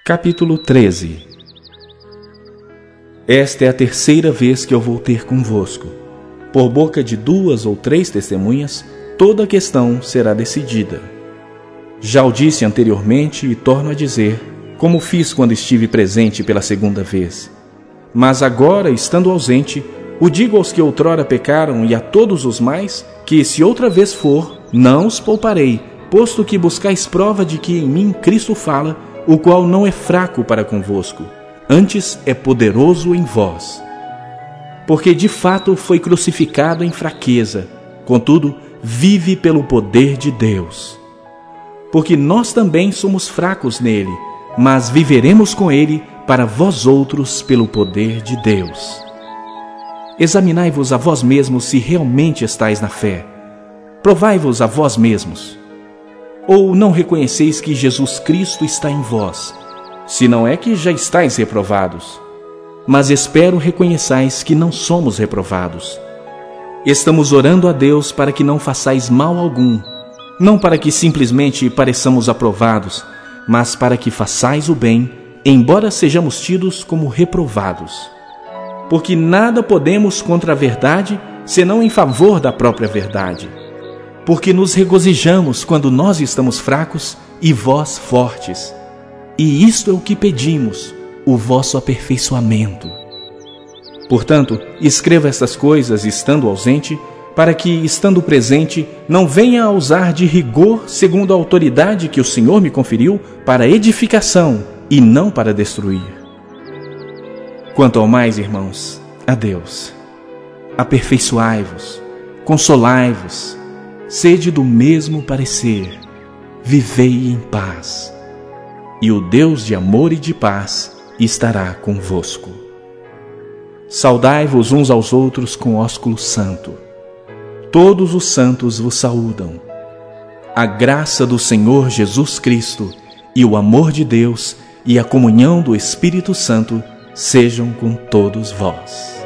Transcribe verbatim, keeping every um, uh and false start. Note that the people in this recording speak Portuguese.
Capítulo treze. Esta é a terceira vez que eu vou ter convosco. Por boca de duas ou três testemunhas, toda a questão será decidida. Já o disse anteriormente e torno a dizer, como fiz quando estive presente pela segunda vez. Mas agora, estando ausente, o digo aos que outrora pecaram e a todos os mais, que se outra vez for, não os pouparei, posto que buscais prova de que em mim Cristo fala, o qual não é fraco para convosco, antes é poderoso em vós. Porque de fato foi crucificado em fraqueza, contudo, vive pelo poder de Deus. Porque nós também somos fracos nele, mas viveremos com ele para vós outros pelo poder de Deus. Examinai-vos a vós mesmos se realmente estáis na fé. Provai-vos a vós mesmos. Ou não reconheceis que Jesus Cristo está em vós, se não é que já estáis reprovados? Mas espero reconheçais que não somos reprovados. Estamos orando a Deus para que não façais mal algum, não para que simplesmente pareçamos aprovados, mas para que façais o bem, embora sejamos tidos como reprovados. Porque nada podemos contra a verdade, senão em favor da própria verdade. Porque nos regozijamos quando nós estamos fracos e vós fortes. E isto é o que pedimos, o vosso aperfeiçoamento. Portanto, escreva estas coisas estando ausente, para que, estando presente, não venha a usar de rigor segundo a autoridade que o Senhor me conferiu para edificação e não para destruir. Quanto ao mais, irmãos, a Deus. Aperfeiçoai-vos, consolai-vos, sede do mesmo parecer, vivei em paz, e o Deus de amor e de paz estará convosco. Saudai-vos uns aos outros com ósculo santo. Todos os santos vos saúdam. A graça do Senhor Jesus Cristo e o amor de Deus e a comunhão do Espírito Santo sejam com todos vós.